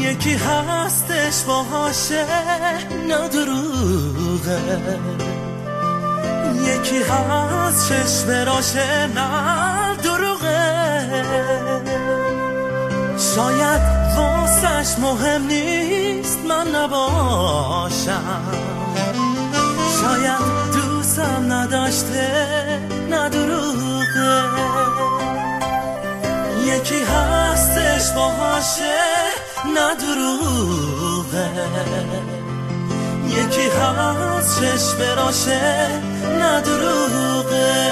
یکی هستش باهاشه نه دروغه، یکی هست چشم راشه نه دروغه. شاید واسش مهم نیست من نباشم، شاید دوستم نداشته نه دروغه. یکی هستش باهاشه نه دروغه، یکی هست چشم راشه نه دروغه.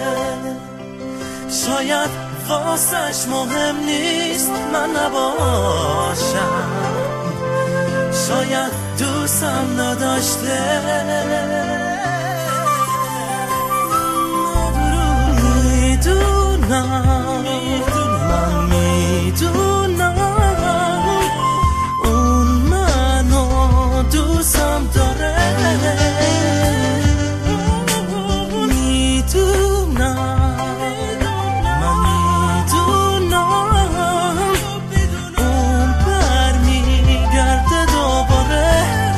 شاید واسش مهم نیست من نباشم، شاید دوستم نداشته. میدونم من میدونم اون منو دوستم داره، میدونم من میدونم اون برمیگرده دوباره.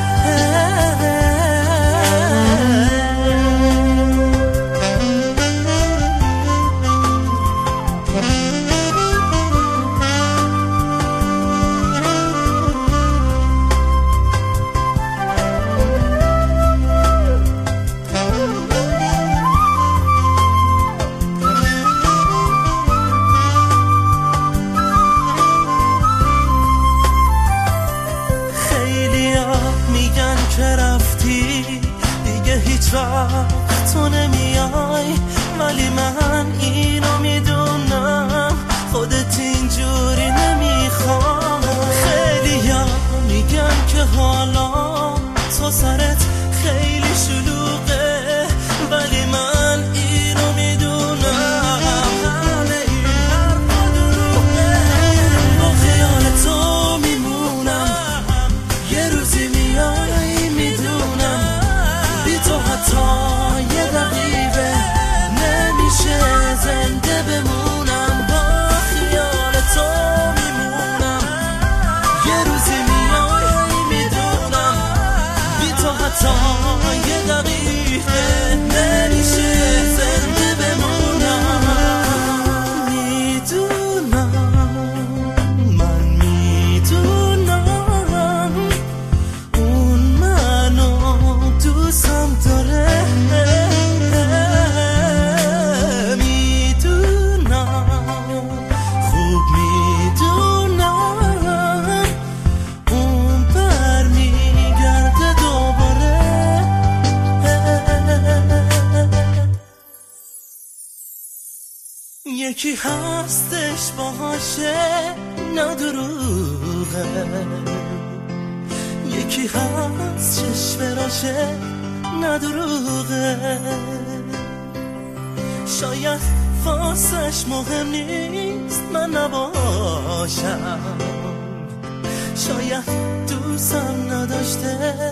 هیچ وقت تو نمیای، ولی من اینو میدونم خودت اینجوری نمیخوام. خیلیا میگن که حالا تو سرت خیلی شلوغه، ولی من اینو میدونم همه این حرفا دروغه. با خیال تو میمونم، یه روزی میای میدونم تو حتی یه دقیقه نمیشه زنده بمونم. با خیال تو میمونم، یه روزی میای میدونم بی تو حتی یه دقیقه نمیشه زنده بمونم. میدونم من میدونم اون منو دوستم داره، میدونم خوب میدونم اون برمیگرده دوباره. یکی هستش باهاشه نه دروغه، یکی هست چشم راشه نه دروغه. شاید واسش مهم نیست من نباشم، شاید دوستم نداشته.